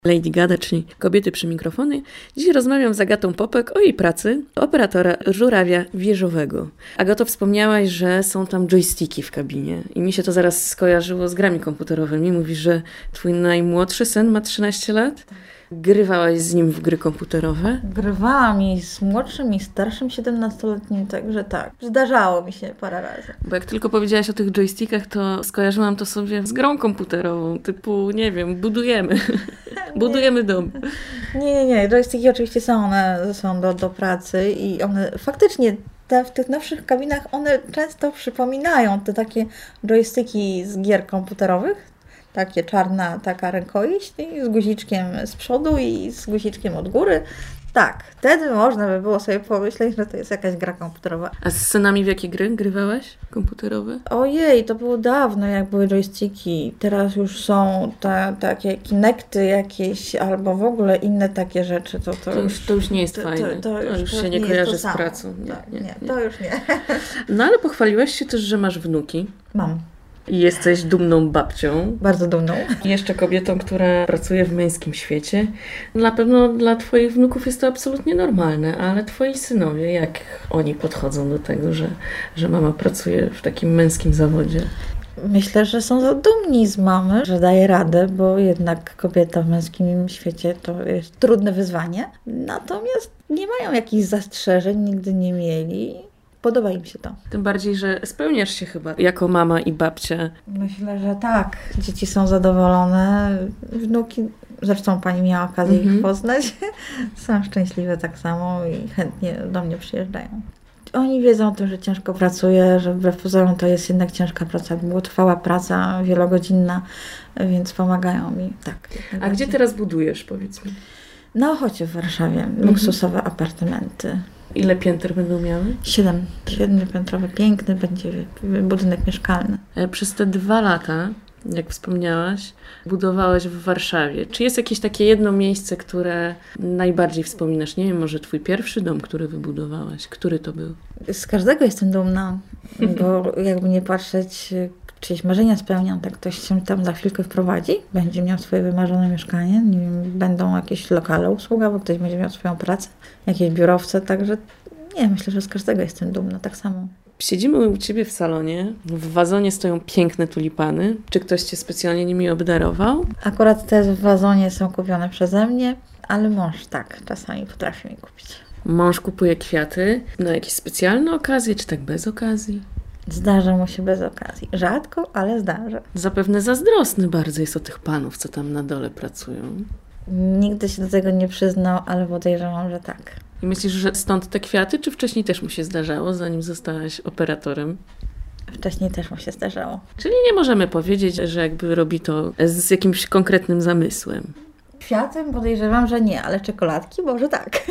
Lady Gada, czyli kobiety przy mikrofonie. Dziś rozmawiam z Agatą Popek o jej pracy operatora żurawia wieżowego. Agato, wspomniałaś, że są tam joysticki w kabinie i mi się to zaraz skojarzyło z grami komputerowymi. Mówisz, że twój najmłodszy syn ma 13 lat? Grywałaś z nim w gry komputerowe? Grywałam i z młodszym i starszym 17-letnim, także tak. Zdarzało mi się parę razy. Bo jak tylko powiedziałaś o tych joystickach, to skojarzyłam to sobie z grą komputerową, typu, nie wiem, budujemy dom. Nie. Joysticki oczywiście są do pracy i one faktycznie w tych nowszych kabinach one często przypominają te takie joysticki z gier komputerowych. Takie czarna taka rękojeść z guziczkiem z przodu i z guziczkiem od góry. Tak, wtedy można by było sobie pomyśleć, że to jest jakaś gra komputerowa. A z synami w jakie gry grywałaś komputerowe? Ojej, to było dawno, jak były joysticki. Teraz już są takie Kinecty jakieś, albo w ogóle inne takie rzeczy. To już nie jest fajne. To już się nie kojarzy z pracą. Nie, to już nie. No ale pochwaliłaś się też, że masz wnuki. Mam. I jesteś dumną babcią. Bardzo dumną. I jeszcze kobietą, która pracuje w męskim świecie. Na pewno dla twoich wnuków jest to absolutnie normalne, ale twoi synowie, jak oni podchodzą do tego, że mama pracuje w takim męskim zawodzie? Myślę, że są dumni z mamy, że daje radę, bo jednak kobieta w męskim świecie to jest trudne wyzwanie. Natomiast nie mają jakichś zastrzeżeń, nigdy nie mieli. Podoba im się to. Tym bardziej, że spełniasz się chyba jako mama i babcia. Myślę, że tak. Dzieci są zadowolone. Wnuki, zresztą pani miała okazję ich poznać, są szczęśliwe tak samo i chętnie do mnie przyjeżdżają. Oni wiedzą o tym, że ciężko pracuję, że wbrew pozorom to jest jednak ciężka praca, długotrwała praca, wielogodzinna, więc pomagają mi. Tak. A gdzie teraz budujesz, powiedz mi? Na Ochocie w Warszawie. Luksusowe apartamenty. Ile pięter będą miały? 7. 7-piętrowy, piękny będzie budynek mieszkalny. Przez te 2 lata, jak wspomniałaś, budowałaś w Warszawie. Czy jest jakieś takie jedno miejsce, które najbardziej wspominasz? Nie wiem, może twój pierwszy dom, który wybudowałaś. Który to był? Z każdego jestem dumna, bo jakby nie patrzeć, czyjeś marzenia spełniam, tak ktoś się tam za chwilkę wprowadzi, będzie miał swoje wymarzone mieszkanie, nie wiem, będą jakieś lokale usługowe, ktoś będzie miał swoją pracę, jakieś biurowce, także nie, myślę, że z każdego jestem dumna, tak samo. Siedzimy u ciebie w salonie, w wazonie stoją piękne tulipany. Czy ktoś cię specjalnie nimi obdarował? Akurat te w wazonie są kupione przeze mnie, ale mąż tak, czasami potrafi mi kupić. Mąż kupuje kwiaty na jakieś specjalne okazje, czy tak bez okazji? Zdarza mu się bez okazji. Rzadko, ale zdarza. Zapewne zazdrosny bardzo jest o tych panów, co tam na dole pracują. Nigdy się do tego nie przyznał, ale podejrzewam, że tak. I myślisz, że stąd te kwiaty, czy wcześniej też mu się zdarzało, zanim zostałaś operatorem? Wcześniej też mu się zdarzało. Czyli nie możemy powiedzieć, że jakby robi to z jakimś konkretnym zamysłem. Kwiatem podejrzewam, że nie, ale czekoladki może tak.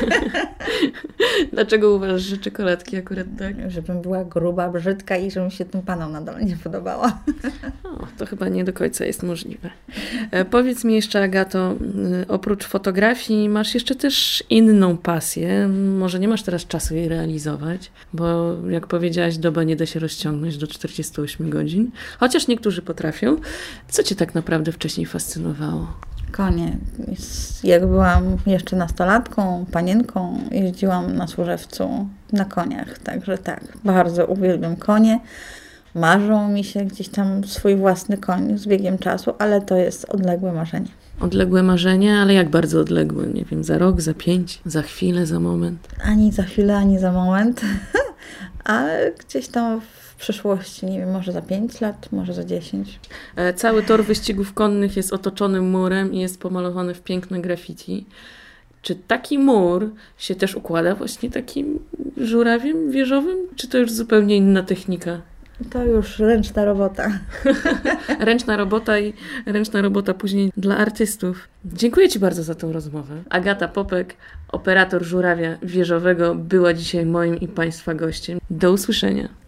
Dlaczego uważasz, że czekoladki akurat tak? Żebym była gruba, brzydka i żebym się tym panom na dole nie podobała. O, to chyba nie do końca jest możliwe. Powiedz mi jeszcze, Agato, oprócz fotografii masz jeszcze też inną pasję. Może nie masz teraz czasu jej realizować, bo jak powiedziałaś, doba nie da się rozciągnąć do 48 godzin. Chociaż niektórzy potrafią. Co cię tak naprawdę wcześniej fascynowało? Konie. Jak byłam jeszcze nastolatką, panienką, jeździłam na Służewcu na koniach. Także tak, bardzo uwielbiam konie. Marzą mi się gdzieś tam swój własny koń z biegiem czasu, ale to jest odległe marzenie. Odległe marzenie, ale jak bardzo odległe? Nie wiem, za rok, za 5, za chwilę, za moment? Ani za chwilę, ani za moment, ale gdzieś tam w przyszłości, nie wiem, może za 5 lat, może za 10. Cały tor wyścigów konnych jest otoczony murem i jest pomalowany w piękne graffiti. Czy taki mur się też układa właśnie takim żurawiem wieżowym? Czy to już zupełnie inna technika? To już ręczna robota. Ręczna robota później dla artystów. Dziękuję ci bardzo za tę rozmowę. Agata Popek, operator żurawia wieżowego, była dzisiaj moim i państwa gościem. Do usłyszenia.